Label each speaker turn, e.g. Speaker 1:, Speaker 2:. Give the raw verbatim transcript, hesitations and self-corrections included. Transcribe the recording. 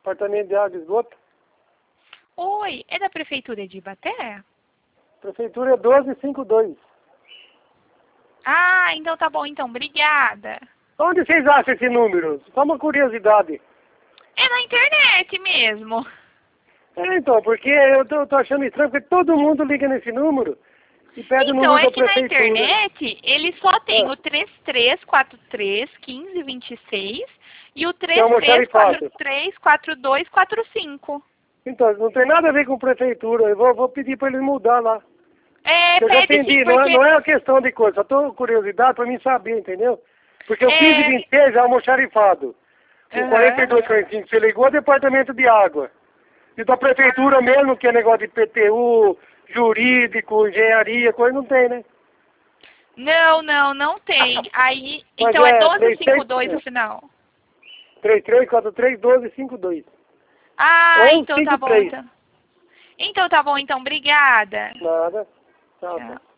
Speaker 1: Apartamento de água e esgoto.
Speaker 2: Oi, é da Prefeitura de Ibaté?
Speaker 1: Prefeitura doze cinquenta e dois.
Speaker 2: Ah, então tá bom, então. Obrigada.
Speaker 1: Onde vocês acham esse número? Só uma curiosidade.
Speaker 2: É na internet mesmo.
Speaker 1: É, então, porque eu tô, tô achando estranho, porque todo mundo liga nesse número e pede o
Speaker 2: Então,
Speaker 1: número
Speaker 2: é
Speaker 1: da
Speaker 2: que na
Speaker 1: prefeitura.
Speaker 2: internet ele só tem
Speaker 1: Ah.
Speaker 2: o três três quatro três, um cinco dois seis e o
Speaker 1: é
Speaker 2: três três quatro três, quatro dois quatro cinco.
Speaker 1: Então, não tem nada a ver com prefeitura. Eu vou, vou pedir para eles mudar lá.
Speaker 2: É,
Speaker 1: Eu já
Speaker 2: pede sim,
Speaker 1: entendi, não é,
Speaker 2: porque...
Speaker 1: não é uma questão de coisa, só tô com curiosidade para mim saber, entendeu? Porque o quinze
Speaker 2: É...
Speaker 1: vinte e seis é almoxarifado. O
Speaker 2: Aham.
Speaker 1: quarenta e dois quarenta e cinco você ligou ao departamento de água. E da prefeitura mesmo, que é negócio de P T U, jurídico, engenharia, coisa não tem, né?
Speaker 2: Não, não, não tem. Aí,
Speaker 1: Mas
Speaker 2: então é
Speaker 1: é
Speaker 2: doze cinquenta e dois no final.
Speaker 1: três três quatro três, doze cinquenta e dois.
Speaker 2: Ah,
Speaker 1: Ou
Speaker 2: então tá bom,
Speaker 1: cinquenta e três.
Speaker 2: então. Então tá bom, então. Obrigada.
Speaker 1: Nada. Tchau, tchau.
Speaker 2: Tchau.